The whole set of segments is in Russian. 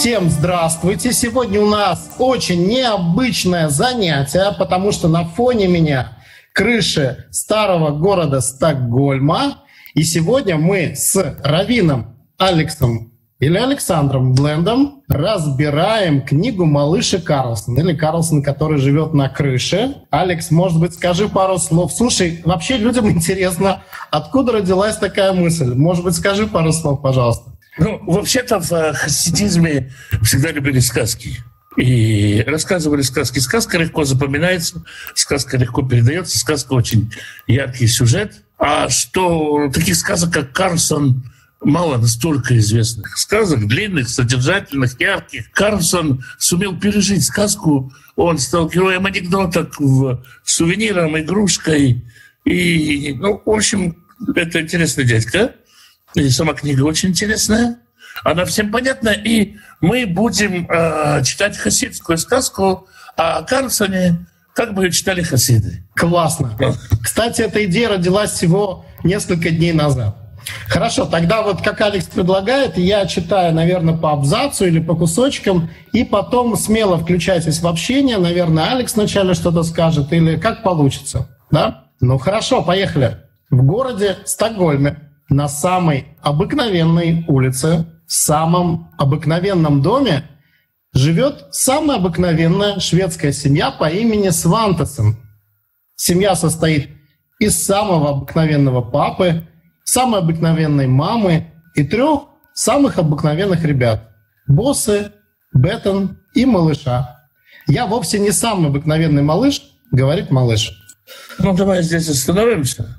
Всем здравствуйте! Сегодня у нас очень необычное занятие, потому что на фоне меня крыши старого города Стокгольма. И сегодня мы с раввином Алексом или Александром Блендом разбираем книгу «Малыш и Карлсон», или «Карлсон, который живет на крыше». Алекс, может быть, скажи пару слов. Слушай, вообще людям интересно, откуда родилась такая мысль. Может быть, скажи пару слов, пожалуйста. Вообще-то в хасидизме всегда любили сказки. И рассказывали сказки. Сказка легко запоминается, сказка легко передается, сказка очень яркий сюжет. А что таких сказок, как «Карлсон», мало настолько известных сказок, длинных, содержательных, ярких. Карлсон сумел пережить сказку, он стал героем анекдоток, сувениром, игрушкой. И, в общем, это интересный дядька. И сама книга очень интересная. Она всем понятна. И мы будем читать хасидскую сказку о Карлсоне, как бы ее читали хасиды. Классно. Кстати, эта идея родилась всего несколько дней назад. Хорошо, тогда вот как Алекс предлагает, я читаю, наверное, по абзацу или по кусочкам, и потом смело включайтесь в общение. Наверное, Алекс вначале что-то скажет, или как получится. Да? Ну хорошо, поехали. В городе Стокгольме, на самой обыкновенной улице, в самом обыкновенном доме, живет самая обыкновенная шведская семья по имени Свантесен. Семья состоит из самого обыкновенного папы, самой обыкновенной мамы и 3 самых обыкновенных ребят – Боссы, Беттон и малыша. Я вовсе не самый обыкновенный малыш, говорит малыш. Давай здесь остановимся.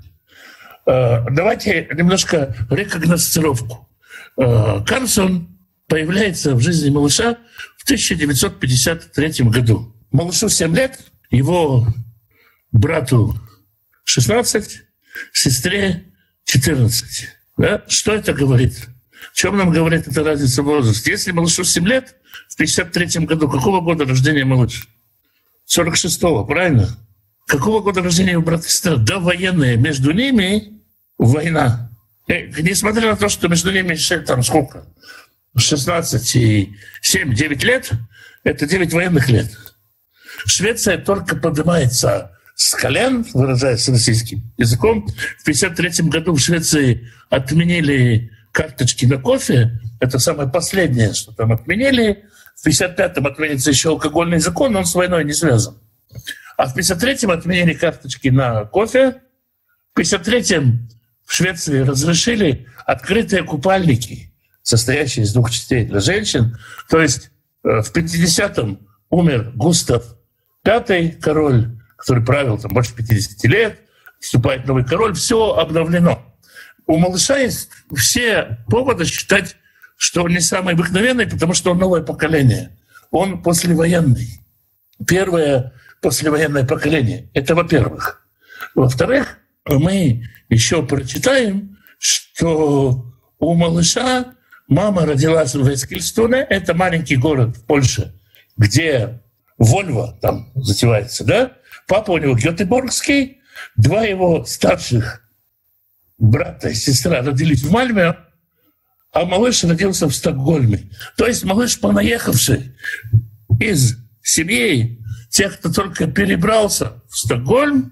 Давайте немножко рекогносцировку. Карлсон появляется в жизни малыша в 1953 году. Малышу 7 лет, его брату 16, сестре 14. Да? Что это говорит? О чем нам говорит эта разница в возрасте? Если малышу 7 лет, в 1953 году, какого года рождения малыш? 46-го, правильно? Какого года рождения его брат и сестра? Довоенные. Между ними война. Несмотря на то, что между ними там сколько? 16 и 7-9 лет, это 9 военных лет. Швеция только поднимается с колен, выражаясь российским языком. В 1953 году в Швеции отменили карточки на кофе. Это самое последнее, что там отменили. В 1955-м отменится еще алкогольный закон, но он с войной не связан. А в 1953-м отменили карточки на кофе. В 1953-м в Швеции разрешили открытые купальники, состоящие из 2 частей для женщин. То есть в 1950-м умер Густав V, король, который правил там больше 50 лет, вступает новый король, все обновлено. У малыша есть все поводы считать, что он не самый обыкновенный, потому что он новое поколение. Он послевоенный. Первое послевоенное поколение. Это во-первых. Во-вторых, мы еще прочитаем, что у малыша мама родилась в Эскильстуне, это маленький город в Польше, где Вольво там затевается, да? Папа у него гетеборгский, 2 его старших брата и сестра родились в Мальме, а малыш родился в Стокгольме. То есть малыш, понаехавший из семьи тех, кто только перебрался в Стокгольм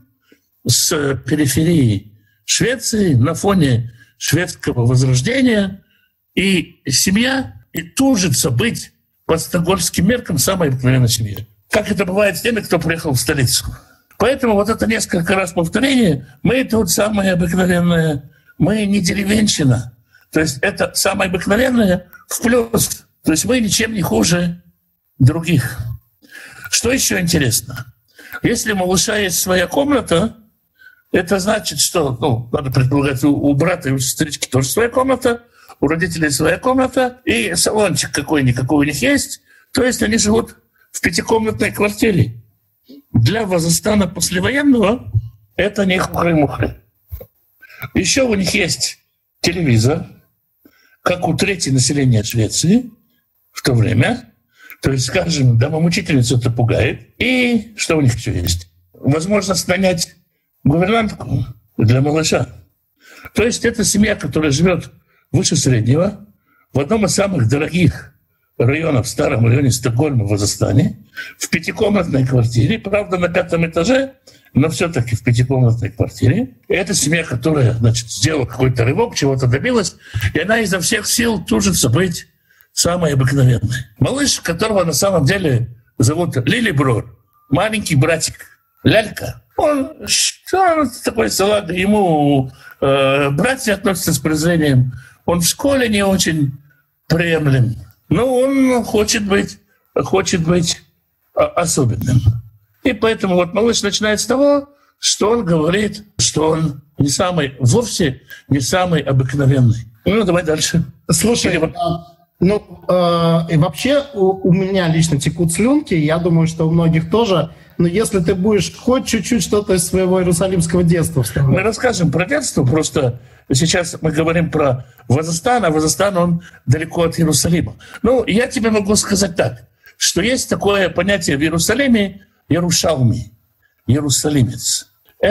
с периферии Швеции на фоне шведского возрождения, и семья и тужится быть по стокгольмским меркам самой обыкновенной семьей. Как это бывает с теми, кто приехал в столицу. Поэтому вот это несколько раз повторение. Мы тут самые обыкновенные, мы не деревенщина. То есть это самое обыкновенное в плюс. То есть мы ничем не хуже других. Что еще интересно? Если у малыша есть своя комната, это значит, что, надо предполагать, у брата и у сестрички тоже своя комната, у родителей своя комната, и салончик какой-никакой у них есть. То есть они живут в 5-комнатной квартире. Для Казахстана послевоенного это не хухры-мухры. Еще у них есть телевизор, как у трети населения Швеции в то время. То есть, скажем, домомучительницу это пугает. И что у них еще есть? Возможность нанять гувернантку для малыша. То есть это семья, которая живет выше среднего, в одном из самых дорогих района, в старом районе Стокгольма в Казахстане, в пятикомнатной квартире, правда, на 5-м этаже, но все-таки в пятикомнатной квартире. И это семья, которая, значит, сделала какой-то рывок, чего-то добилась, и она изо всех сил тужится быть самой обыкновенной. Малыш, которого на самом деле зовут Лилиброр, маленький братик, лялька, он такой салага, ему братья относятся с презрением, он в школе не очень приемлем, но он хочет быть особенным. И поэтому вот малыш начинает с того, что он говорит, что он вовсе не самый обыкновенный. Ну, давай дальше. Слушай, и вообще у меня лично текут слюнки, я думаю, что у многих тоже. Но если ты будешь хоть чуть-чуть что-то из своего иерусалимского детства вставлять. Мы расскажем про детство, просто сейчас мы говорим про Казахстан, а Казахстан, он далеко от Иерусалима. Ну, я тебе могу сказать так, что есть такое понятие в Иерусалиме Ярушалми, иерусалимец.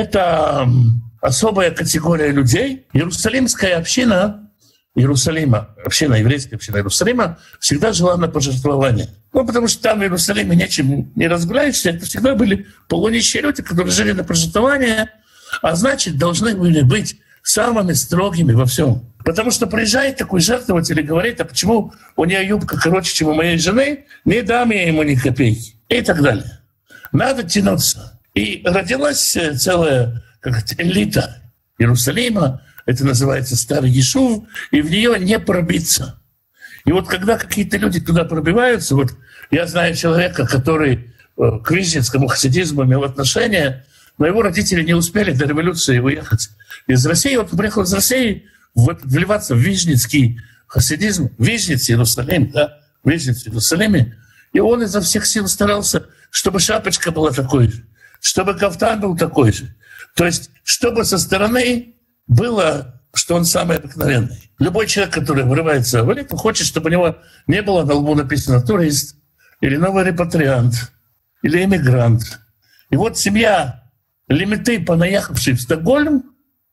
Это особая категория людей. Иерусалимская община Иерусалима, еврейская община Иерусалима, всегда жила на пожертвования. Ну, потому что там в Иерусалиме нечем не разгуляешься. Это всегда были полунищие люди, которые жили на пожертвования, а значит, должны были быть самыми строгими во всем. Потому что приезжает такой жертвователь и говорит, а почему у нее юбка короче, чем у моей жены, не дам я ему ни копейки. И так далее. Надо тянуться. И родилась целая элита Иерусалима, это называется Старый Ешув, и в нее не пробиться. И вот когда какие-то люди туда пробиваются, вот я знаю человека, который к вижницкому хасидизму имел отношение, но его родители не успели до революции уехать из России. Вот он приехал из России вливаться в вижницкий хасидизм, Вижниц, Иерусалим, да, Вижниц в Иерусалиме, и он изо всех сил старался, чтобы шапочка была такой же, чтобы кафтан был такой же. То есть, чтобы со стороны было, что он самый обыкновенный. Любой человек, который врывается в элиту, хочет, чтобы у него не было на лбу написано «турист», или «новый репатриант», или «эмигрант». И вот семья Лимиты, понаехавшей в Стокгольм,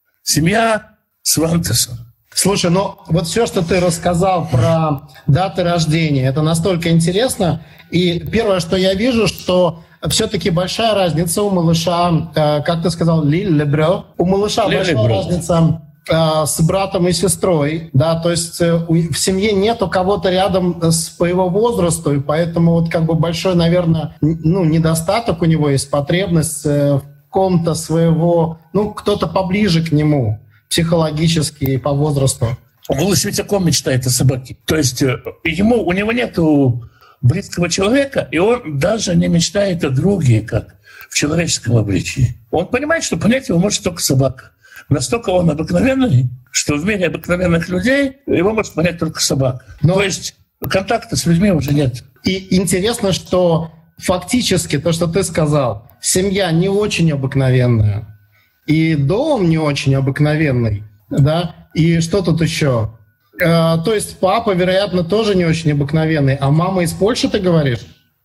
семья Свантесон. Слушай, ну вот все, что ты рассказал про даты рождения, это настолько интересно. И первое, что я вижу, что все-таки большая разница у малыша, как ты сказал, Лилебрё. У малыша большая разница с братом и сестрой, да, то есть в семье нету кого-то рядом по его возрасту, и поэтому вот как бы большой, наверное, недостаток у него есть, потребность в ком-то своего, кто-то поближе к нему психологически и по возрасту. Голос ведь о ком мечтает? О собаке. То есть у него нету близкого человека, и он даже не мечтает о друге, как в человеческом обличии. Он понимает, что понять его может только собака. Настолько он обыкновенный, что в мире обыкновенных людей его может понять только собака. То есть контакта с людьми уже нет. И интересно, что фактически то, что ты сказал, семья не очень обыкновенная, и дом не очень обыкновенный, да, и что тут еще? То есть папа, вероятно, тоже не очень обыкновенный, а мама из Польши, ты говоришь?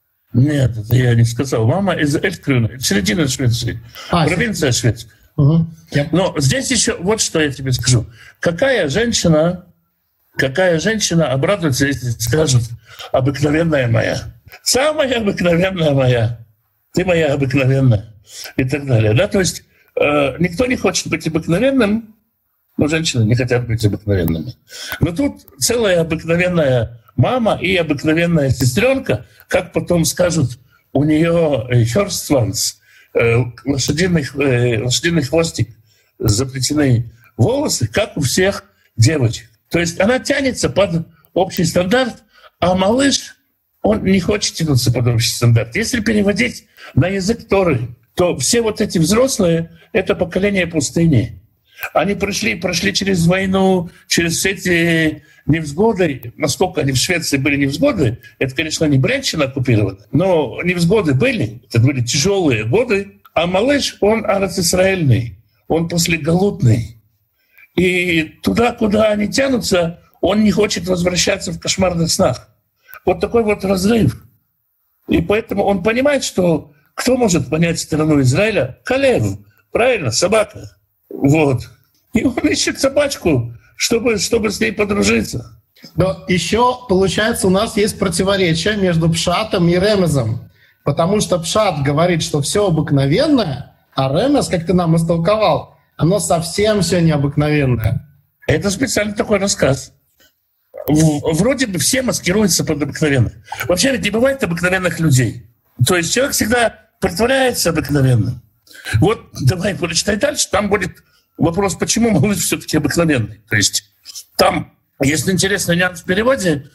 Нет, это я не сказал. Мама из Элькрюна, середина Швеции, провинция шведская. Угу. Но здесь еще вот что я тебе скажу. Какая женщина обрадуется, если скажут «обыкновенная моя». Самая обыкновенная моя. Ты моя обыкновенная. И так далее. Да? То есть никто не хочет быть обыкновенным, но женщины не хотят быть обыкновенными. Но тут целая обыкновенная мама и обыкновенная сестренка, как потом скажут, у нее хёрстванс, лошадиный хвостик, заплетенные волосы, как у всех девочек. То есть она тянется под общий стандарт, а малыш, он не хочет тянуться под общий стандарт. Если переводить на язык Торы, то все вот эти взрослые — это поколение пустыни. Они прошли через войну, через все эти невзгоды. Насколько они в Швеции были невзгоды, это, конечно, не Брянщина оккупирована, но невзгоды были. Это были тяжелые годы. А малыш, он арец-исраэльный, он послеголутный. И туда, куда они тянутся, он не хочет возвращаться в кошмарных снах. Вот такой вот разрыв. И поэтому он понимает, что кто может понять сторону Израиля? Калев, правильно, собака. Вот. И он ищет собачку, чтобы с ней подружиться. Но еще, получается, у нас есть противоречие между Пшатом и Ремезом. Потому что Пшат говорит, что все обыкновенное, а Ремез, как ты нам истолковал, оно совсем все необыкновенное. Это специально такой рассказ. Вроде бы все маскируются под обыкновенных. Вообще ведь не бывает обыкновенных людей. То есть человек всегда притворяется обыкновенным. Вот давай прочитай дальше, там будет вопрос, почему малыш все-таки обыкновенный. То есть там, если интересный нюанс в переводе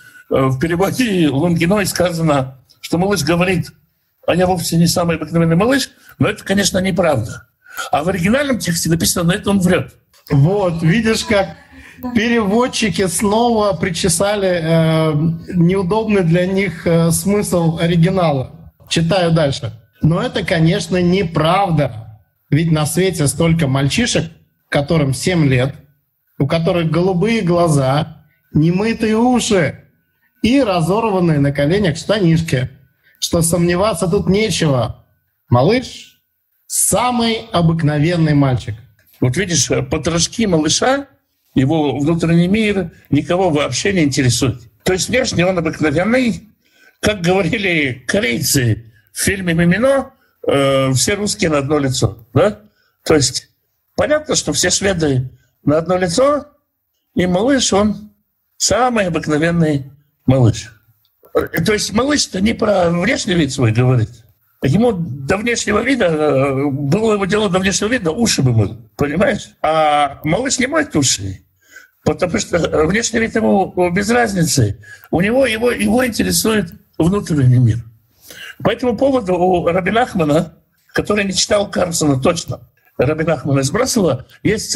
Лунгиной сказано, что малыш говорит: а я вовсе не самый обыкновенный малыш, но это, конечно, неправда. А в оригинальном тексте написано: но это он врет. Вот, видишь, как переводчики снова причесали неудобный для них смысл оригинала. Читаю дальше. Но это, конечно, неправда. Ведь на свете столько мальчишек, которым 7 лет, у которых голубые глаза, немытые уши и разорванные на коленях штанишки, что сомневаться тут нечего. Малыш — самый обыкновенный мальчик. Вот видишь, потрошки малыша, его внутренний мир никого вообще не интересует. То есть внешне он обыкновенный. Как говорили корейцы в фильме «Мимино», все русские на одно лицо. Да? То есть понятно, что все шведы на одно лицо, и малыш, он самый обыкновенный малыш. То есть малыш-то не про внешний вид свой говорит. Ему до внешнего вида, было его дело до внешнего вида, уши бы мыл, понимаешь? А малыш не моет уши, потому что внешний вид ему без разницы. У него его интересует внутренний мир. По этому поводу у Раби Нахмана, который не читал Карлсона точно, Раби Нахмана из Бреслова, есть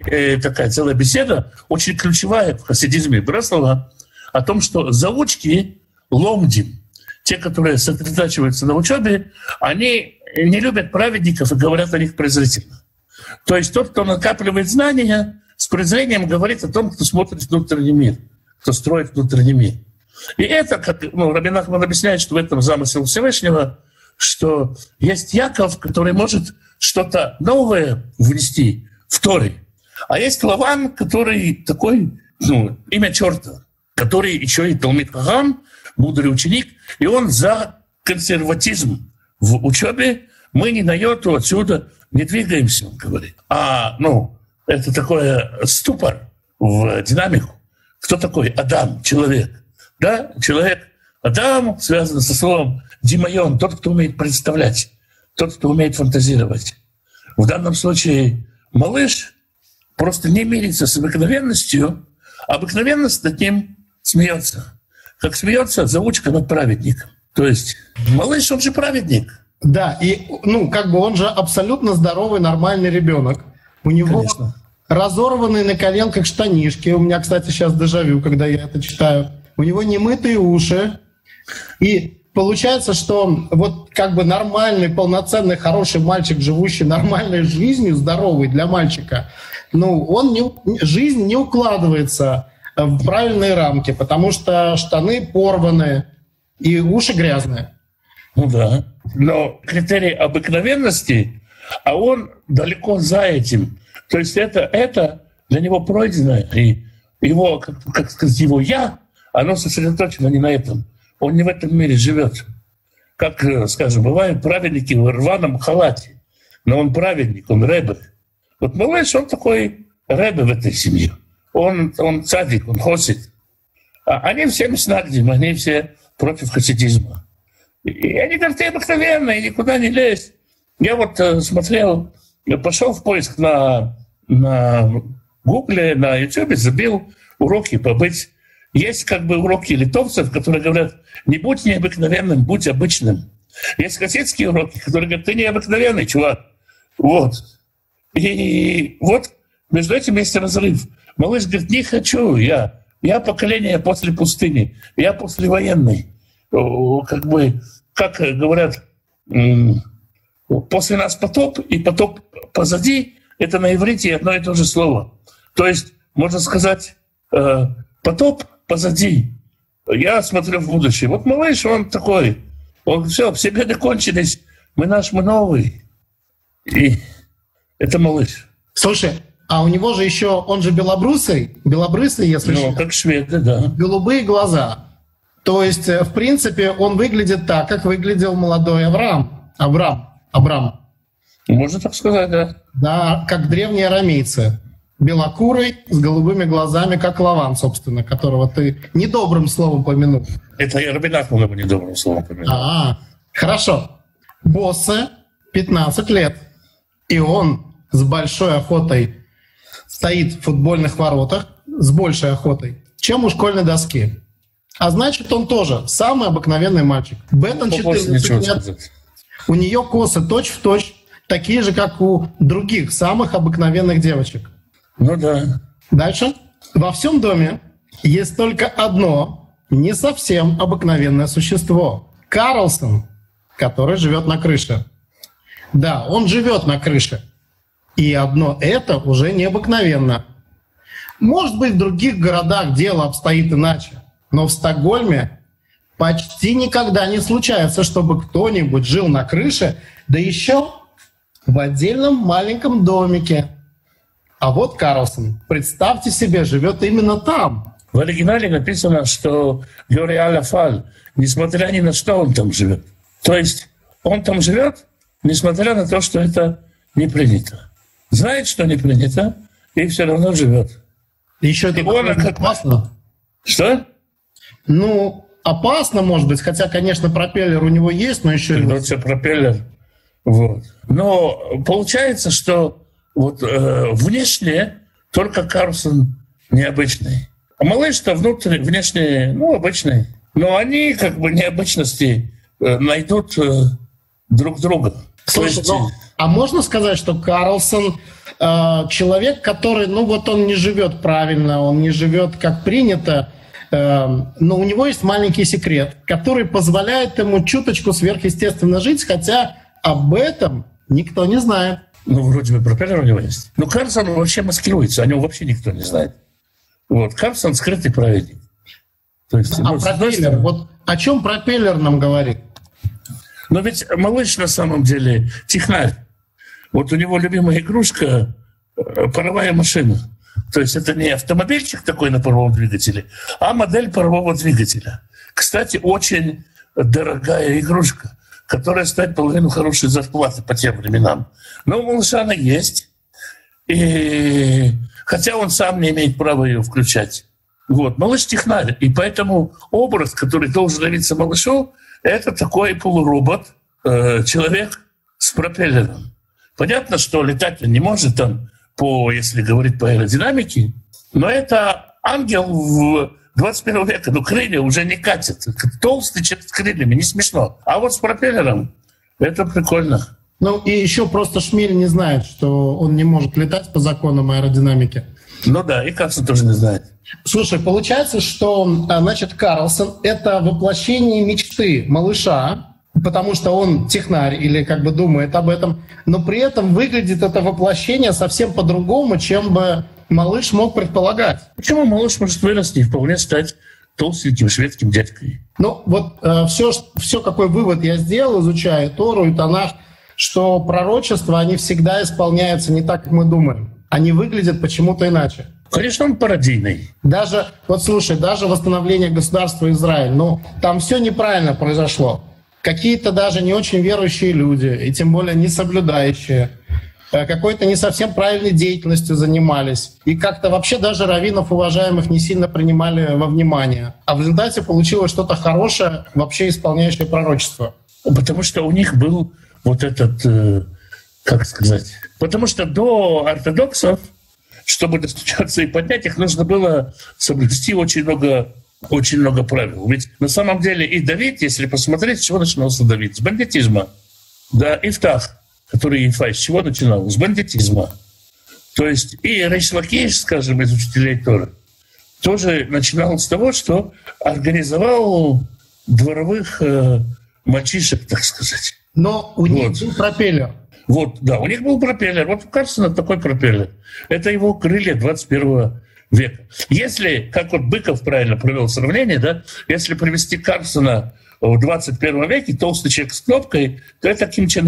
целая беседа, очень ключевая в хасидизме Бреслова, о том, что заучки ломдим, те, которые сосредотачиваются на учебе, они не любят праведников и говорят о них презрительно. То есть тот, кто накапливает знания, с презрением говорит о том, кто смотрит внутренний мир, кто строит внутренний мир. И это, как Раби Нахман объясняет, что в этом замысел Всевышнего, что есть Яков, который может что-то новое внести в Торе. А есть Лаван, который такой, имя черта, который еще и Талмид Хахам, мудрый ученик, и он за консерватизм в учебе. Мы ни на йоту отсюда не двигаемся, он говорит. Это такой ступор в динамику. Кто такой Адам, человек? Да, человек, Адам связан со словом «димайон», тот, кто умеет представлять, тот, кто умеет фантазировать. В данном случае малыш просто не мирится с обыкновенностью, а обыкновенность над ним смеется. Как смеется заучка над праведником. То есть малыш, он же праведник. Да, и он же абсолютно здоровый, нормальный ребенок. У него Конечно. Разорванные на коленках штанишки. У меня, кстати, сейчас дежавю, когда я это читаю. У него немытые уши. И получается, что нормальный, полноценный, хороший мальчик, живущий нормальной жизнью, здоровый для мальчика, жизнь не укладывается в правильные рамки, потому что штаны порваны и уши грязные. Да. Но критерий обыкновенности, а он далеко за этим. То есть это для него пройдено, и его, как сказать, его «я», оно сосредоточено не на этом. Он не в этом мире живет. Как, скажем, бывают праведники в рваном халате, но он праведник, он ребе. Вот малыш, он такой ребе в этой семье. Он цадик, он хосид. А они все миснагдим, они все против хасидизма. И они говорят: ты обыкновенный, никуда не лезь. Я смотрел, пошел в поиск на Гугле, на Ютубе, забил уроки побыть. Есть уроки литовцев, которые говорят: не будь необыкновенным, будь обычным. Есть хасидские уроки, которые говорят: ты необыкновенный, чувак. Вот. И между этим есть разрыв. Малыш говорит: не хочу, я поколение после пустыни, я послевоенный. Как говорят, после нас потоп, и потоп позади, это на иврите одно и то же слово. То есть, можно сказать, потоп позади. Я смотрю в будущее. Вот малыш, он такой, все беды кончились, мы новый. И это малыш. Слушай, А у него же еще, он же белобрысый, если Ну, как шведы, да. голубые глаза. То есть, в принципе, он выглядит так, как выглядел молодой Абрам. Можно так сказать, да. Да, как древние арамейцы. Белокурый, с голубыми глазами, как Лаван, собственно, которого ты недобрым словом помянул. Это я Рабинат много недобрым словом помянул. Хорошо. Боссе 15 лет. И он с большой охотой стоит в футбольных воротах, с большей охотой, чем у школьной доски. А значит, он тоже самый обыкновенный мальчик. Беттон 14 лет. У нее косы точь-в-точь такие же, как у других самых обыкновенных девочек. Ну да. Дальше. Во всем доме есть только одно не совсем обыкновенное существо. Карлсон, который живет на крыше. Да, он живет на крыше. И одно это уже необыкновенно. Может быть, в других городах дело обстоит иначе. Но в Стокгольме почти никогда не случается, чтобы кто-нибудь жил на крыше, да еще в отдельном маленьком домике. А вот Карлсон, представьте себе, живет именно там. В оригинале написано, что Георгий Фаль, несмотря ни на что, он там живет. То есть он там живет, несмотря на то, что это не принято. Знает, что не принято, и все равно живет. Еще это опасно. Что? Ну, опасно, может быть, хотя, конечно, пропеллер у него есть, но еще... Ну, все пропеллер. Вот. Но получается, что вот внешне только Карлсон необычный. А малыш-то внешне, обычный. Но они, как бы, необычности найдут друг друга. Слушай, а можно сказать, что Карлсон человек, который, он не живет правильно, он не живет как принято, но у него есть маленький секрет, который позволяет ему чуточку сверхъестественно жить, хотя об этом никто не знает. Вроде бы пропеллер у него есть. Но Карлсон вообще маскируется, о нем вообще никто не знает. Вот, Карлсон скрытый праведник. То есть, пропеллер, вот о чем пропеллер нам говорит? Но ведь малыш на самом деле технарь. Вот у него любимая игрушка паровая машина. То есть это не автомобильчик такой на паровом двигателе, а модель парового двигателя. Кстати, очень дорогая игрушка, которая стоит половину хорошей зарплаты по тем временам. Но у малыша она есть. И хотя он сам не имеет права ее включать. Вот. Малыш технарь. И поэтому образ, который должен явиться малышу, это такой полуробот, человек с пропеллером. Понятно, что летать он не может там, если говорить по аэродинамике, но это ангел 21 века, крылья уже не катят. Толстый человек с крыльями, не смешно. А вот с пропеллером это прикольно. И еще просто Шмель не знает, что он не может летать по законам аэродинамики. Ну да, и Карлсон тоже не знает. Слушай, получается, что, Карлсон — это воплощение мечты малыша, потому что он технарь или думает об этом, но при этом выглядит это воплощение совсем по-другому, чем бы малыш мог предполагать. Почему малыш может вырасти и вполне стать толстеньким шведским дядькой? Все, какой вывод я сделал, изучая Тору и Танах, что пророчества, они всегда исполняются не так, как мы думаем. Они выглядят почему-то иначе. Конечно, он пародийный. Даже восстановление государства Израиль, там все неправильно произошло. Какие-то даже не очень верующие люди, и тем более не соблюдающие, какой-то не совсем правильной деятельностью занимались. И как-то вообще даже раввинов уважаемых не сильно принимали во внимание. А в результате получилось что-то хорошее, вообще исполняющее пророчество. Потому что у них был потому что до ортодоксов, чтобы достучаться и поднять их, нужно было соблюсти очень много правил. Ведь на самом деле и Давид, если посмотреть, с чего начинался Давид? С бандитизма. Да, Ифтах, который Ифай, с чего начинал? С бандитизма. То есть и Рейш Лакиш, скажем, из учителей Торы, тоже начинал с того, что организовал дворовых мальчишек, так сказать. Но у них был пропеллер. У них был пропеллер. Вот у Карлсона такой пропеллер. Это его крылья 21 века. Если, как Быков правильно провел сравнение, да, если привести Карлсона в 21 веке, толстый человек с кнопкой, то это Ким Чен Ын.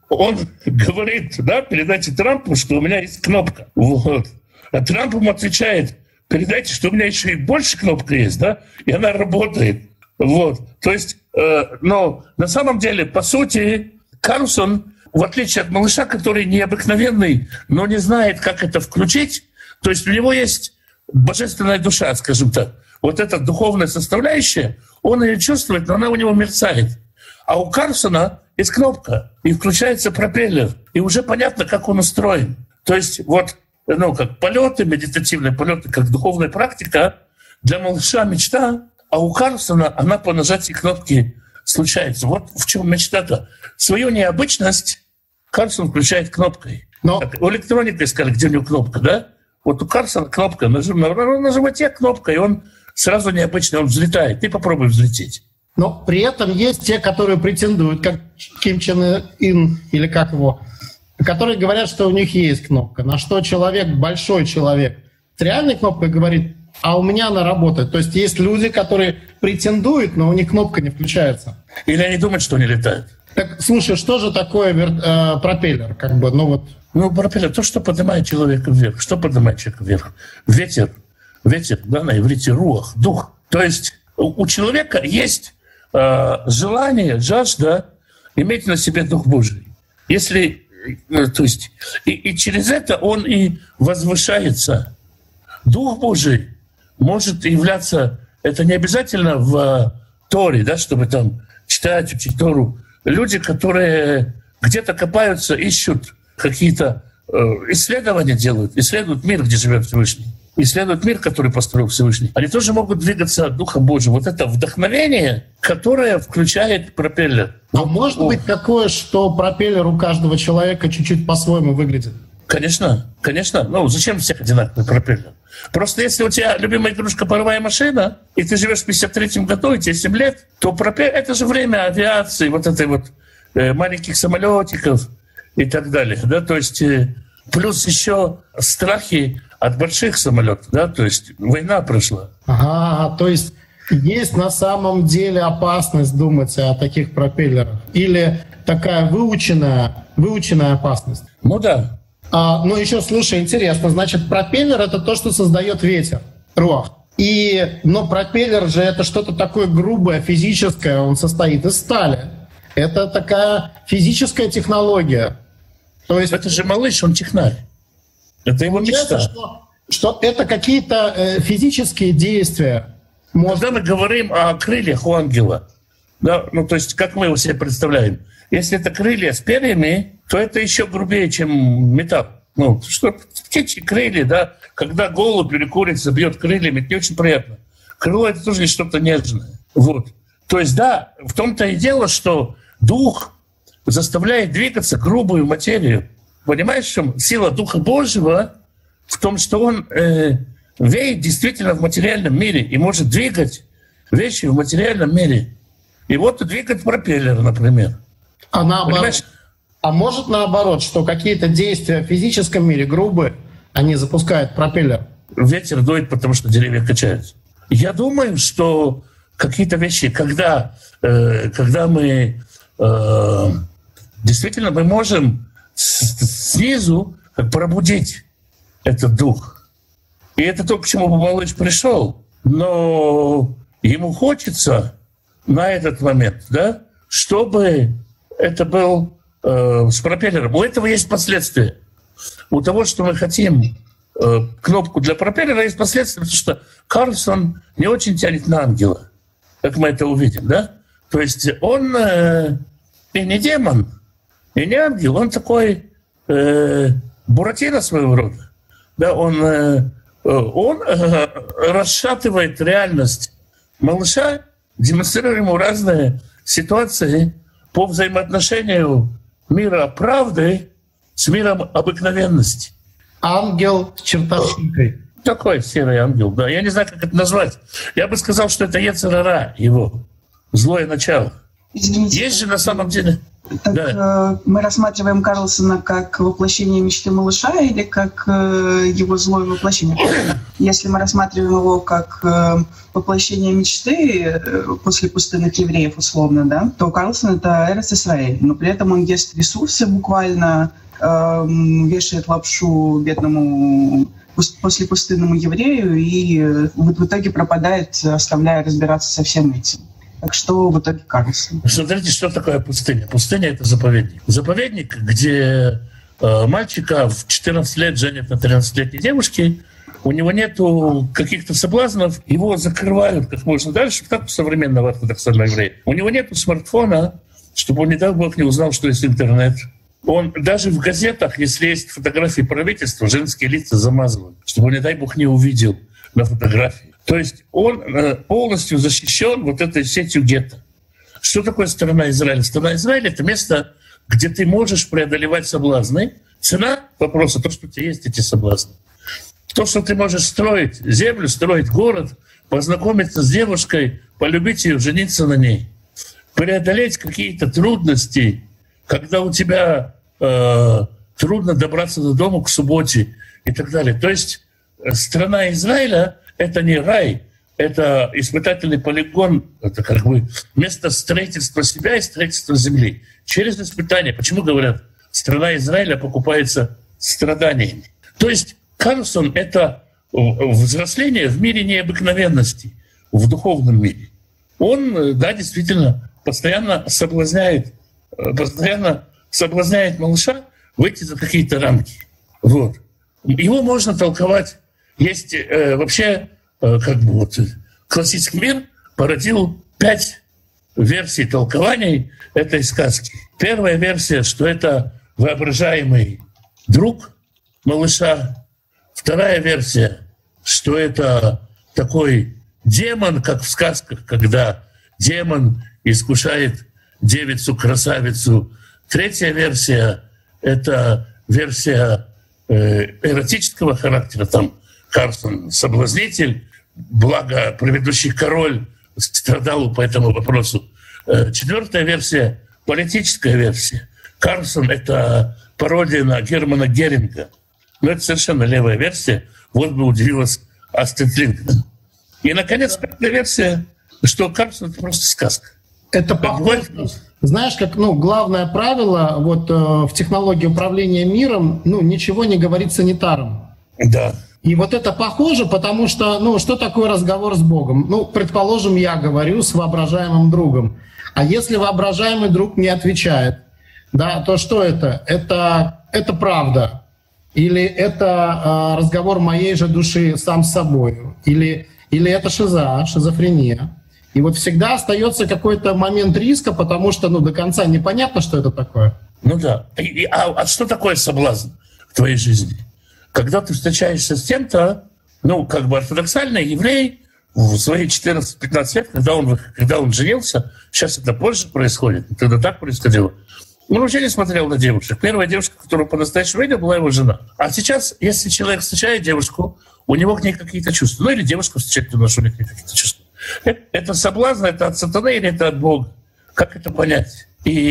он говорит, да, передайте Трампу, что у меня есть кнопка. Вот. А Трамп ему отвечает, передайте, что у меня еще и больше кнопка есть, да, и она работает. Вот. То есть, но на самом деле, по сути, Карлсон, в отличие от малыша, который необыкновенный, но не знает, как это включить, то есть у него есть божественная душа, скажем так. Вот эта духовная составляющая, он ее чувствует, но она у него мерцает. А у Карлсона есть кнопка, и включается пропеллер, и уже понятно, как он устроен. То есть вот, как полеты, медитативные полеты, как духовная практика, для малыша мечта, а у Карлсона она по нажатию кнопки случается. Вот в чем мечта-то. Свою необычность Карлсон включает кнопкой. Но у электроника искали, где у него кнопка, да? Вот у Карлсона кнопка, на животе кнопка, и он сразу необычный, он взлетает. Ты попробуй взлететь. Но при этом есть те, которые претендуют, как Ким Чен Ын, или как его, которые говорят, что у них есть кнопка. На что человек, большой человек, с реальной кнопкой говорит, а у меня она работает. То есть есть люди, которые претендуют, но у них кнопка не включается. Или они думают, что они летают. Так, слушай, что же такое пропеллер? Пропеллер, то, что поднимает человека вверх. Что поднимает человека вверх? Ветер, да, на иврите руах, дух. То есть у человека есть желание, жажда иметь на себе Дух Божий. Если, то есть, и через это он и возвышается. Дух Божий может являться, это не обязательно в Торе, да, чтобы там читать, учить Тору. Люди, которые где-то копаются, ищут какие-то исследования делают, исследуют мир, где живет Всевышний, исследуют мир, который построил Всевышний. Они тоже могут двигаться от Духа Божьего. Вот это вдохновение, которое включает пропеллер. А может быть такое, что пропеллер у каждого человека чуть-чуть по-своему выглядит? Конечно. Зачем всех одинаковый пропеллер? Просто если у тебя любимая игрушка паровая машина, и ты живешь в 53-м году, и тебе 7 лет, то пропеллер — это же время авиации, вот этой вот маленьких самолетиков и так далее. Да? То есть плюс еще страхи от больших самолетов. Да? То есть война прошла. Ага, то есть есть на самом деле опасность думать о таких пропеллерах? Или такая выученная опасность? Ну да. Еще, слушай, интересно, значит, пропеллер — это то, что создает ветер, руах. Но пропеллер же — это что-то такое грубое, физическое, он состоит из стали. Это такая физическая технология. То есть это же малыш, он технарь. Это его мечта. Что это какие-то физические действия. Когда мы говорим о крыльях у ангела, да, то есть как мы его себе представляем, если это крылья с перьями, то это еще грубее, чем металл. Что птичьи крылья, да, когда голубь или курица бьет крыльями, это не очень приятно. Крыло — это тоже что-то нежное. Вот. То есть, да, в том-то и дело, что дух заставляет двигаться грубую материю. Понимаешь, в чем сила Духа Божьего? В том, что он веет действительно в материальном мире и может двигать вещи в материальном мире. И вот двигать пропеллер, например. А наоборот? А может наоборот, что какие-то действия в физическом мире грубые, они запускают пропеллер? Ветер дует, потому что деревья качаются. Я думаю, что какие-то вещи, когда мы действительно мы можем снизу пробудить этот дух. И это то, к чему малыш пришел. Но ему хочется на этот момент, да, чтобы это был с пропеллером. У этого есть последствия. У того, что мы хотим кнопку для пропеллера, есть последствия, потому что Карлсон не очень тянет на ангела, как мы это увидим, да? То есть он и не демон, и не ангел, он такой Буратино своего рода. Да, он расшатывает реальность малыша, демонстрируя ему разные ситуации по взаимоотношению мира правды с миром обыкновенности. Ангел с чертовщикой. Такой серый ангел, да. Я не знаю, как это назвать. Я бы сказал, что это Йецер ара, его злое начало. Извините. Есть же на самом деле... Так Да. мы рассматриваем Карлсона как воплощение мечты малыша или как его злое воплощение? Если мы рассматриваем его как воплощение мечты после пустынных евреев, условно, да, то Карлсон — это Эрец Исраэль, но при этом он ест ресурсы буквально, вешает лапшу бедному послепустынному еврею и в итоге пропадает, оставляя разбираться со всем этим. Так что в итоге Карлсон? Смотрите, что такое пустыня. Пустыня — это заповедник. Заповедник, где мальчика в 14 лет женят на 13-летней девушке, у него нету каких-то соблазнов, его закрывают как можно дальше, как у современного ортодоксального еврея. У него нету смартфона, чтобы он, не дай бог, не узнал, что есть интернет. Он даже в газетах, если есть фотографии правительства, женские лица замазывают, чтобы он, не дай бог, не увидел на фотографии. То есть он полностью защищен вот этой сетью гетто. Что такое страна Израиля? Страна Израиля — это место, где ты можешь преодолевать соблазны. Цена вопроса — то, что у тебя есть эти соблазны. То, что ты можешь строить землю, строить город, познакомиться с девушкой, полюбить ее, жениться на ней. Преодолеть какие-то трудности, когда у тебя трудно добраться до дома к субботе и так далее. То есть страна Израиля — это не рай, это испытательный полигон, это как бы место строительства себя и строительства земли. Через испытания. Почему говорят, страна Израиля покупается страданиями? То есть Карлсон — это взросление в мире необыкновенности, в духовном мире. Он, да, действительно, постоянно соблазняет малыша выйти за какие-то рамки. Вот. Его можно толковать. Есть вообще, как бы вот, классический мир породил 5 версий толкований этой сказки. Первая версия, что это воображаемый друг малыша. Вторая версия, что это такой демон, как в сказках, когда демон искушает девицу-красавицу. Третья версия — это версия эротического характера. Там Карлсон — соблазнитель, благо предыдущий король страдал по этому вопросу. Четвертая версия — политическая версия. Карлсон — это пародия на Германа Геринга. Но это совершенно левая версия. Вот бы удивилась Астрид Линдгрен. И, наконец, пятая версия, что Карлсон — это просто сказка. Это похоже. Знаешь, как главное правило вот, в технологии управления миром, ничего не говорит санитарам. Да. И вот это похоже, потому что, что такое разговор с Богом? Предположим, я говорю с воображаемым другом. А если воображаемый друг не отвечает, да, то что это? Это правда. Или это разговор моей же души сам с собой. Или это шизофрения. И вот всегда остается какой-то момент риска, потому что до конца непонятно, что это такое. Ну да. А что такое соблазн в твоей жизни? Когда ты встречаешься с кем-то, как бы ортодоксальный еврей в свои 14-15 лет, когда он женился, сейчас это позже происходит, тогда так происходило, он вообще не смотрел на девушек. Первая девушка, которую по-настоящему видел, была его жена. А сейчас, если человек встречает девушку, у него к ней какие-то чувства. Или девушка встречает, у него какие-то чувства. Это соблазн, это от сатаны или это от Бога? Как это понять? И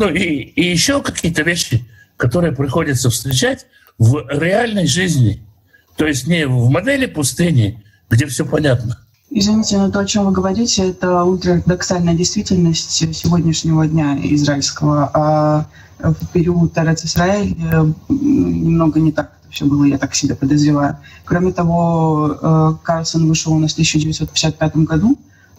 еще какие-то вещи, которые приходится встречать в реальной жизни. То есть не в модели пустыни, где все понятно. Извините, но то, о чем вы говорите, это ультраортодоксальная действительность сегодняшнего дня израильского. А в период Эрец Исраэль немного не так это все было, я так себе подозреваю. Кроме того, Карлсон вышел у нас в 1955 году.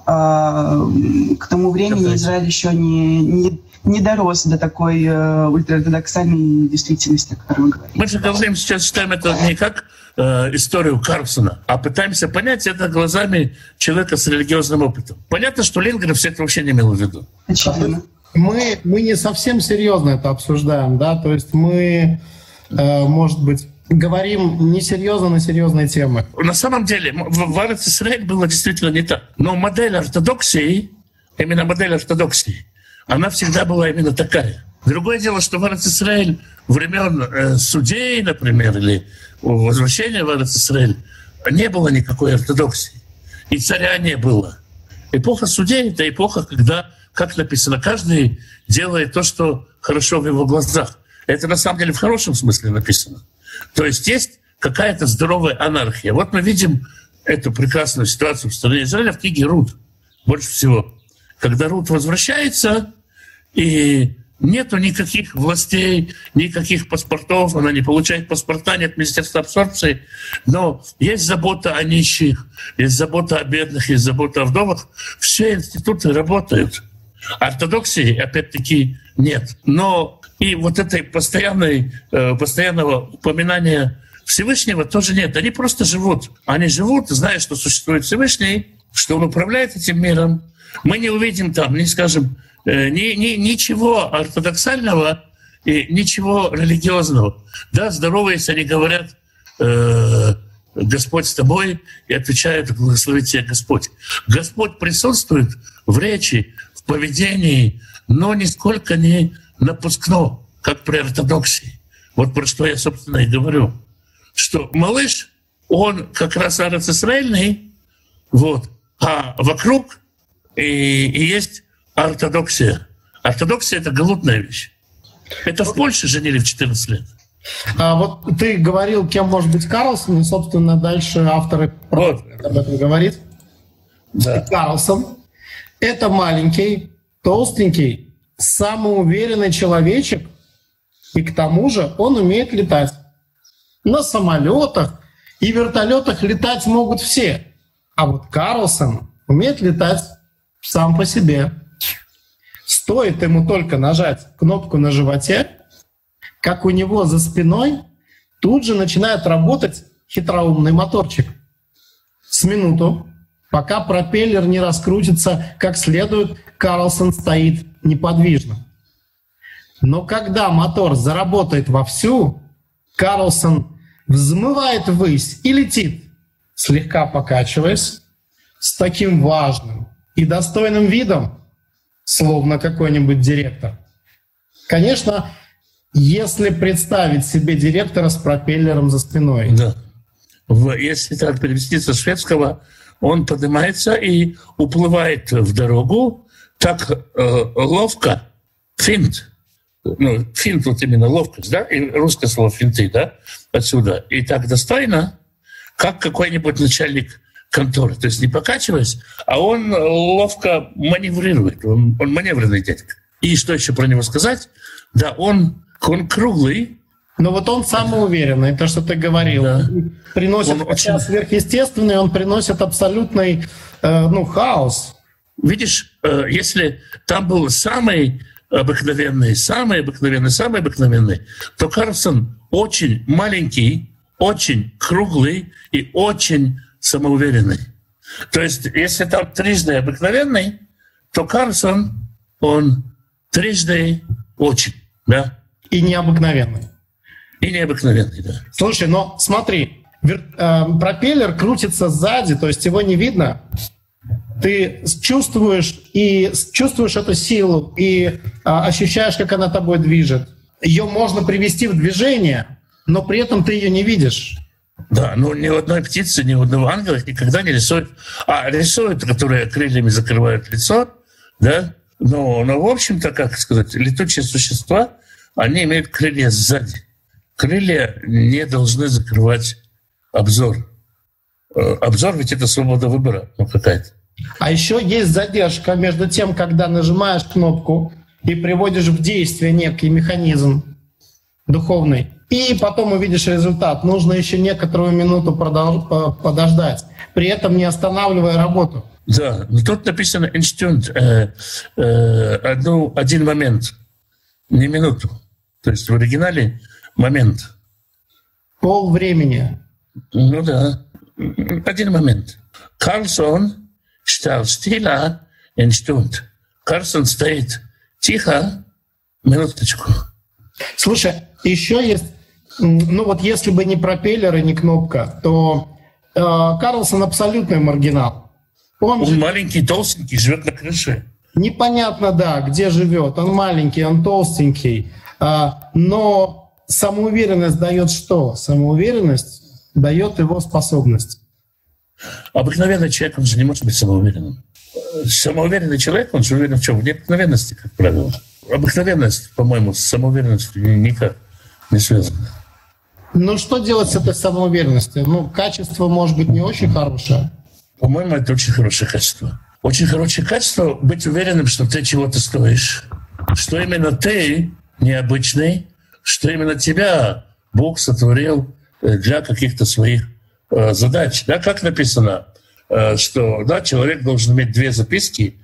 К тому времени Израиль еще не дорос до такой ультраортодоксальной действительности, о которой вы говорите. Мы же говорим сейчас, считаем это не как историю Карлсона, а пытаемся понять это глазами человека с религиозным опытом. Понятно, что Линдгрен все это вообще не имел в виду. Очевидно. Мы не совсем серьезно это обсуждаем, да, то есть мы, может быть, говорим несерьезно на серьезные темы. На самом деле, в Эрец Исраэль было действительно не так. Но модель ортодоксии, она всегда была именно такая. Другое дело, что в Эрец Исраэль времен судей, например, или возвращения в Эрец Исраэль не было никакой ортодоксии. И царя не было. Эпоха судей — это эпоха, когда как написано, каждый делает то, что хорошо в его глазах. Это на самом деле в хорошем смысле написано. То есть есть какая-то здоровая анархия. Вот мы видим эту прекрасную ситуацию в стране Израиля в книге Рут больше всего. Когда Рут возвращается, и нету никаких властей, никаких паспортов, она не получает паспорта, нет Министерства абсорбции, но есть забота о нищих, есть забота о бедных, есть забота о вдовах. Все институты работают. Ортодоксии, опять-таки, нет. Но и вот этой постоянного упоминания Всевышнего тоже нет. Они просто живут. Они живут, зная, что существует Всевышний, что он управляет этим миром. Мы не увидим там, не скажем, ничего ортодоксального и ничего религиозного. Да, здороваясь, они говорят, Господь с тобой, и отвечают, благословит тебя Господь. Господь присутствует в речи, в поведении, но нисколько не напускно, как при ортодоксии. Вот про что я, собственно, и говорю. Что малыш, он как раз арец-исраильный, вот, а вокруг и есть ортодоксия. Ортодоксия — это галутная вещь. Это в Польше женили в 14 лет. Вот ты говорил, кем может быть Карлсон, и, собственно, дальше авторы об этом говорит. Да. Карлсон — это маленький, толстенький, самоуверенный человечек, и к тому же он умеет летать. На самолетах и вертолетах летать могут все. А вот Карлсон умеет летать сам по себе. Стоит ему только нажать кнопку на животе, как у него за спиной тут же начинает работать хитроумный моторчик. С минуту, пока пропеллер не раскрутится как следует, Карлсон стоит неподвижно. Но когда мотор заработает вовсю, Карлсон взмывает ввысь и летит, слегка покачиваясь, с таким важным и достойным видом, словно какой-нибудь директор. Конечно, если представить себе директора с пропеллером за спиной. Да. Если так перевести со шведского, он поднимается и уплывает в дорогу так ловко, финт. Ну, финт вот именно ловкость, да, и русское слово финты, да, отсюда. И так достойно, как какой-нибудь начальник конторы. То есть не покачиваясь, а он ловко маневрирует. Он маневренный дядька. И что еще про него сказать? Да, он круглый. Но вот он самоуверенный, то, что ты говорил. Да. Приносит очень сверхъестественный, он приносит абсолютный хаос. Видишь, если там был самый обыкновенный, то Карлсон очень маленький, очень круглый и очень самоуверенный. То есть, если там трижды обыкновенный, то Карлсон, он трижды очень, да? И необыкновенный. И необыкновенный, да. Слушай, но смотри, пропеллер крутится сзади, то есть его не видно. Ты чувствуешь эту силу и ощущаешь, как она тобой движет. Ее можно привести в движение, но при этом ты ее не видишь. Да, но ни у одной птицы, ни у одного ангела никогда не рисуют. Рисуют, которые крыльями закрывают лицо, да. Но в общем-то, как сказать, летучие существа, они имеют крылья сзади. Крылья не должны закрывать обзор. Обзор ведь это свобода выбора, какая-то. А еще есть задержка между тем, когда нажимаешь кнопку и приводишь в действие некий механизм духовный, и потом увидишь результат. Нужно еще некоторую минуту подождать, при этом не останавливая работу. Да, но тут написано «инстинкт», один момент, не минуту. То есть в оригинале момент. Полвремени. Ну да, один момент. Карлсон стал стила инстинкт. Карлсон стоит тихо, минуточку. Слушай, еще есть, если бы не пропеллер и не кнопка, то Карлсон абсолютный маргинал. Он маленький, толстенький, живет на крыше. Непонятно, да, где живет. Он маленький, он толстенький. Но самоуверенность дает что? Самоуверенность дает его способность. Обыкновенный человек, он же не может быть самоуверенным. самоуверенный человек, он же уверен в чем? В необыкновенности, как правило. Обыкновенность, по-моему, с самоуверенностью никак не связана. Ну, что делать с этой самоуверенностью? Ну, качество, может быть, не очень хорошее. По-моему, это очень хорошее качество. Очень хорошее качество — быть уверенным, что ты чего-то стоишь, что именно ты необычный, что именно тебя Бог сотворил для каких-то своих задач. Да, как написано, что да, человек должен иметь две записки,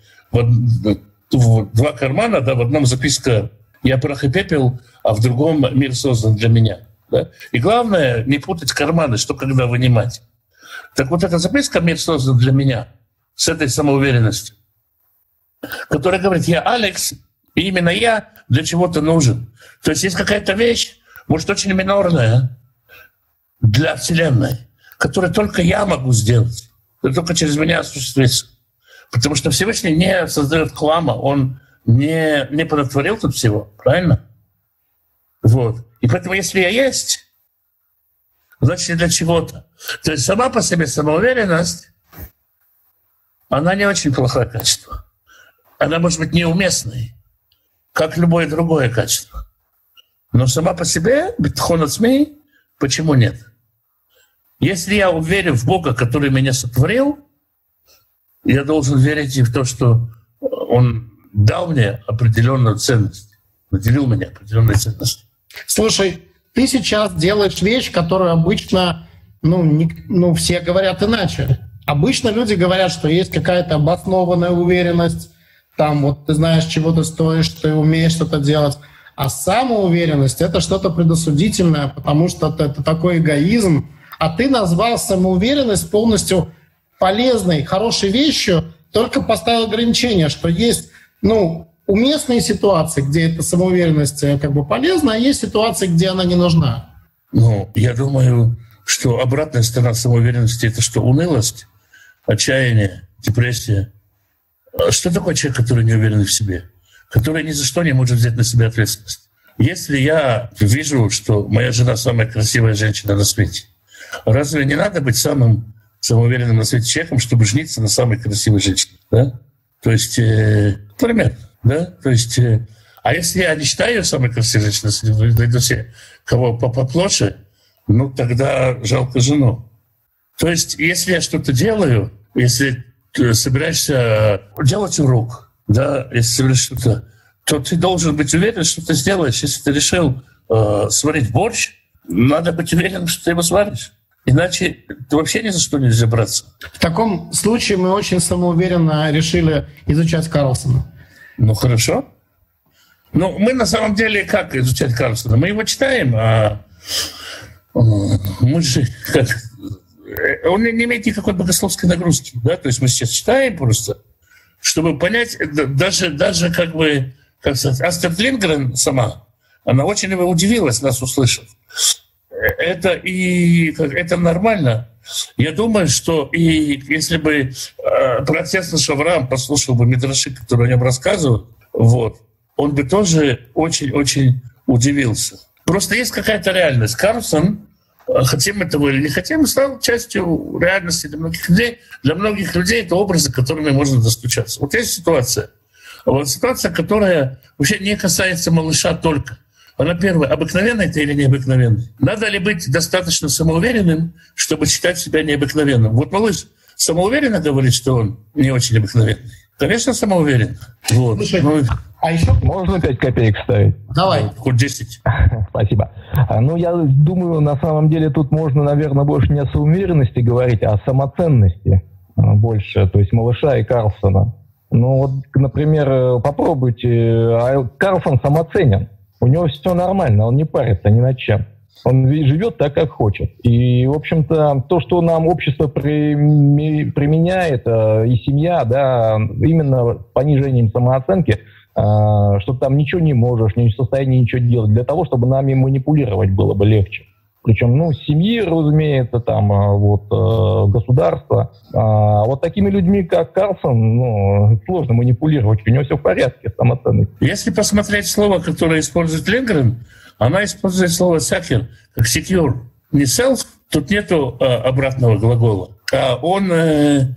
два кармана, да, в одном записка «Я прах и пепел», а в другом «Мир создан для меня». Да? И главное, не путать карманы, что когда вынимать. Так вот эта записка «Мир создан для меня» с этой самоуверенностью, которая говорит: я Алекс, и именно я для чего-то нужен. То есть есть какая-то вещь, может, очень минорная для Вселенной, которую только я могу сделать, и только через меня осуществится. Потому что Всевышний не создает хлама, он не понатворил тут всего, правильно? Вот. И поэтому, если я есть, значит, не для чего-то. То есть сама по себе самоуверенность, она не очень плохое качество. Она может быть неуместной, как любое другое качество. Но сама по себе, битхон ацми, почему нет? Если я уверен в Бога, который меня сотворил, я должен верить и в то, что Он дал мне определенную ценность, наделил меня определенной ценностью. Слушай, ты сейчас делаешь вещь, которую обычно, все говорят иначе. Обычно люди говорят, что есть какая-то обоснованная уверенность, там вот ты знаешь, чего ты стоишь, ты умеешь что-то делать. А самоуверенность — это что-то предосудительное, потому что это такой эгоизм. А ты назвал самоуверенность полностью полезной, хорошей вещью, только поставил ограничение, что есть, уместные ситуации, где эта самоуверенность как бы полезна, а есть ситуации, где она не нужна. Я думаю, что обратная сторона самоуверенности — это что? Унылость, отчаяние, депрессия. Что такое человек, который не уверен в себе? Который ни за что не может взять на себя ответственность? Если я вижу, что моя жена самая красивая женщина на свете, разве не надо быть самым самоуверенным на свете человеком, чтобы жениться на самой красивой женщине? Да? То есть, примерно. Да? То есть, а если я не считаю ее самой красивой женщиной, найду все, кого поплоше, тогда жалко жену. То есть, если я что-то делаю, если ты собираешься делать урок, да, если собираешься что-то, то ты должен быть уверен, что ты сделаешь. Если ты решил сварить борщ, надо быть уверенным, что ты его сваришь. Иначе ты вообще ни за что нельзя браться. В таком случае мы очень самоуверенно решили изучать Карлсона. Хорошо. Мы на самом деле как изучать Карлсона? Мы его читаем, а мы же он не имеет никакой богословской нагрузки. Да? То есть мы сейчас читаем просто, чтобы понять, даже как сказать, Астрид Линдгрен сама, она очень удивилась, нас услышав. Это нормально. Я думаю, что и если бы протестный Шавраам послушал бы мидраши, которые о нем рассказывают, он бы тоже очень-очень удивился. Просто есть какая-то реальность. Карлсон, хотим этого или не хотим, стал частью реальности для многих людей. Для многих людей это образы, которыми можно достучаться. Вот есть ситуация. Ситуация, которая вообще не касается малыша только. Она первая. Обыкновенная это или необыкновенная? Надо ли быть достаточно самоуверенным, чтобы считать себя необыкновенным? Вот малыш самоуверенно говорит, что он не очень обыкновенный. Конечно, самоуверен. Слушай, а еще... Можно 5 копеек вставить? Давай. Хоть 10. Спасибо. Я думаю, на самом деле тут можно, наверное, больше не о самоуверенности говорить, а о самоценности больше, то есть малыша и Карлсона. Например, попробуйте. Карлсон самоценен. У него все нормально, он не парится ни над чем. Он живет так, как хочет. И, в общем-то, то, что нам общество применяет, и семья, да, именно понижением самооценки, что там ничего не можешь, не в состоянии ничего делать, для того, чтобы нами манипулировать было бы легче. Причем, семьи, разумеется, государство. Вот такими людьми, как Карлсон, сложно манипулировать, у него все в порядке с самоценностью. Если посмотреть слово, которое использует Линдгрен, она использует слово «secure», как «secure». Не «self», тут нету обратного глагола. А он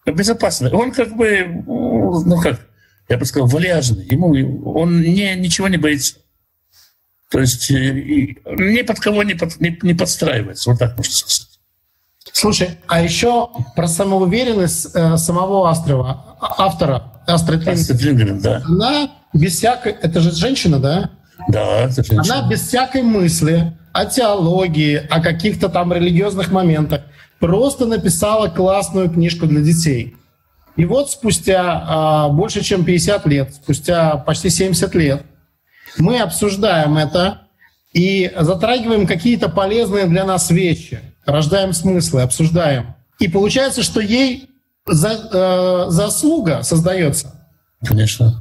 безопасный. Он как бы, я бы сказал, вальяжный. Он ничего не боится. То есть ни под кого не подстраивается. Вот так можно сказать. Слушай, а еще про самоуверенность самого автора Астрид Линдгрен. Да. Она без всякой... Это же женщина, да? Да, это женщина. Она без всякой мысли о теологии, о каких-то там религиозных моментах просто написала классную книжку для детей. И вот спустя больше чем 50 лет, спустя почти 70 лет, мы обсуждаем это и затрагиваем какие-то полезные для нас вещи, рождаем смыслы, обсуждаем. И получается, что ей заслуга создается. Конечно.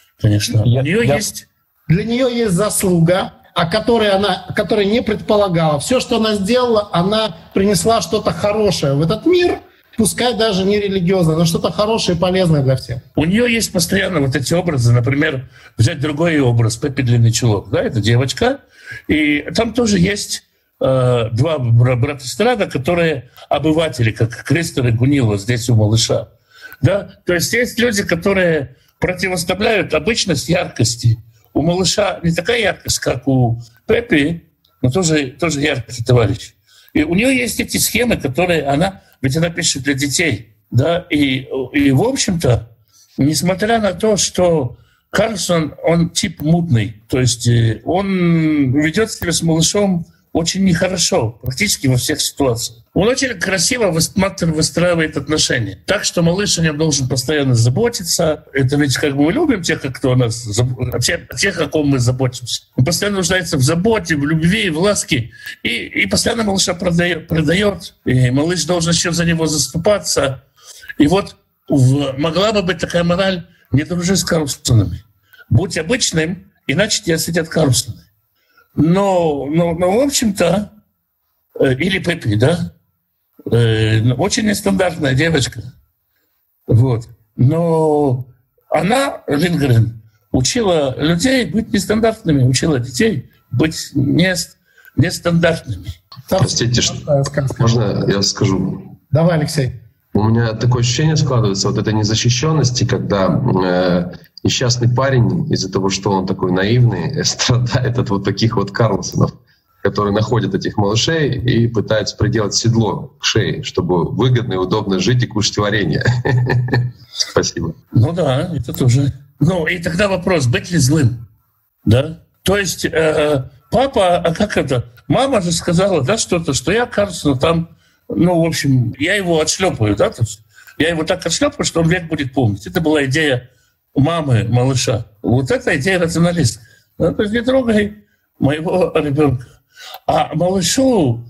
Для нее есть заслуга, которой не предполагала. Все, что она сделала, она принесла что-то хорошее в этот мир, пускай даже не религиозное, но что-то хорошее и полезное для всех. У нее есть постоянно вот эти образы, например, взять другой образ, Пеппи Длинный Чулок, да, это девочка, и там тоже есть два брата-сестра, которые обыватели, как Кристер и Гунила здесь у малыша. Да? То есть есть люди, которые противоставляют обычность яркости. У малыша не такая яркость, как у Пеппи, но тоже яркий товарищ. И у нее есть эти схемы, которые она пишет для детей. Да? И в общем-то, несмотря на то, что Карлсон, он тип мутный, то есть он ведет себя с малышом очень нехорошо, практически во всех ситуациях. Он очень красиво выстраивает отношения. Так что малыш о нем должен постоянно заботиться. Это ведь как бы мы любим тех, кто о нас, тех, о ком мы заботимся. Он постоянно нуждается в заботе, в любви, в ласке. И постоянно малыша продает. И малыш должен еще за него заступаться. И вот могла бы быть такая мораль: не дружи с Карлсонами. Будь обычным, иначе тебя сидят Карлсоны. Но в общем-то, или Пеппи, да, очень нестандартная девочка. Вот. Но она, Линдгрен, учила людей быть нестандартными, учила детей быть нестандартными. Простите, можно я скажу? Давай, Алексей. У меня такое ощущение складывается вот этой незащищенности, когда несчастный парень из-за того, что он такой наивный, страдает от вот таких вот Карлсонов, которые находят этих малышей и пытаются приделать седло к шее, чтобы выгодно и удобно жить и кушать варенье. Спасибо. Ну да, это тоже. Ну и тогда вопрос, быть ли злым? Да? То есть папа, а как это? Мама же сказала, да, что-то, что я Карлсона там, ну, в общем, я его отшлепаю, да? То есть я его так отшлепаю, что он век будет помнить. Это была идея мамы малыша. Вот это идея рационалиста. Ну, то есть не трогай моего ребенка. А малышу,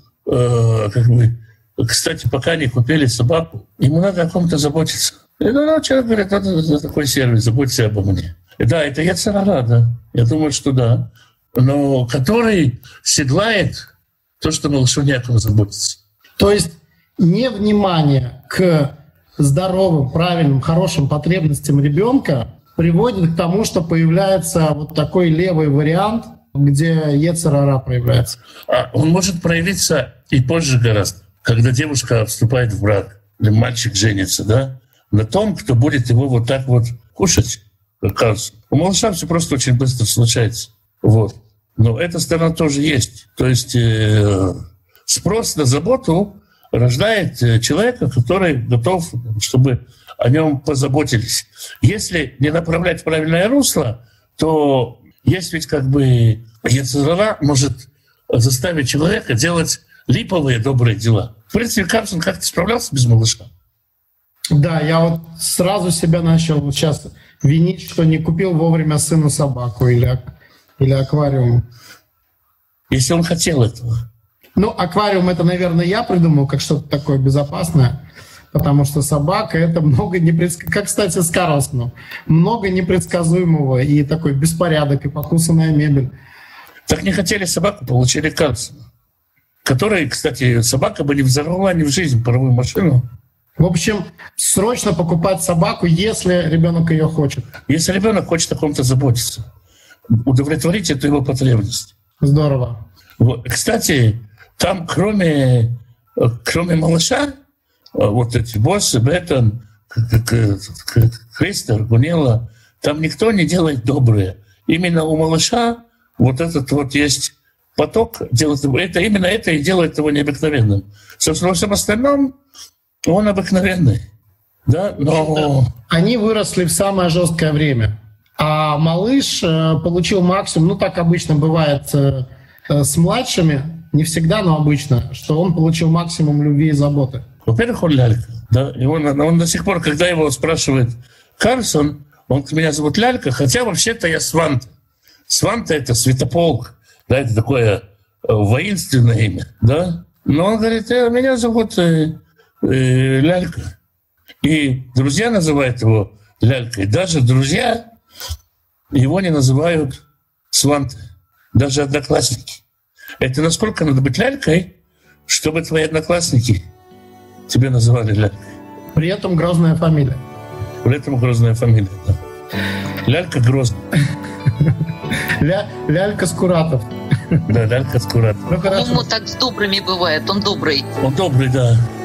кстати, пока не купили собаку, ему надо о ком-то заботиться. И, человек говорит, это такой сервис, заботься обо мне. И да, это Йецер ара, да. Я думаю, что да. Но который седлает то, что малышу не о ком заботиться. То есть невнимание к здоровым, правильным, хорошим потребностям ребенка приводит к тому, что появляется вот такой левый вариант, где Йецер ара проявляется. Он может проявиться и позже гораздо, когда девушка вступает в брак, или мальчик женится, да, на том, кто будет его вот так вот кушать, как кажется. У малыша все просто очень быстро случается. Вот. Но эта сторона тоже есть. То есть спрос на заботу рождает человека, который готов, чтобы о нем позаботились. Если не направлять в правильное русло, то есть ведь как бы Йецер ара может заставить человека делать липовые добрые дела. В принципе, Карлсон как-то справлялся без малыша. Да, я вот сразу себя начал вот сейчас винить, что не купил вовремя сыну собаку или аквариум. Если он хотел этого. Ну, аквариум — это, наверное, я придумал как что-то такое безопасное, потому что собака — это много как, кстати, с Карлсоном, много непредсказуемого, и такой беспорядок, и покусанная мебель. Так не хотели собаку, получили Карлсона, который, кстати, собака бы не взорвала ни в жизнь паровую машину. В общем, срочно покупать собаку, если ребенок ее хочет. Если ребенок хочет о ком-то заботиться, удовлетворить эту его потребность. Здорово. Вот. Кстати, там кроме малыша, вот эти боссы, Беттон, Кристер, Гунела, там никто не делает доброе. Именно у малыша вот этот вот есть поток, это именно это и делает его необыкновенным. Собственно, во всем остальном он обыкновенный. Да? Но... Они выросли в самое жесткое время. А малыш получил максимум, ну так обычно бывает с младшими, не всегда, но обычно, что он получил максимум любви и заботы. Во-первых, он лялька. Да? И он до сих пор, когда его спрашивает Карлсон, он: меня зовут Лялька, хотя вообще-то я Сванте. Сванте — это святополк, да, это такое воинственное имя. Да? Но он говорит: меня зовут Лялька. И друзья называют его Лялькой. Даже друзья его не называют Сванте. Даже одноклассники. Это насколько надо быть лялькой, чтобы твои одноклассники тебя называли лялькой. При этом грозная фамилия. При этом грозная фамилия, да. Лялька Грозная. Лялька Скуратов. Да, Лялька Скуратов. По-моему, так с добрыми бывает. Он добрый. Он добрый, да.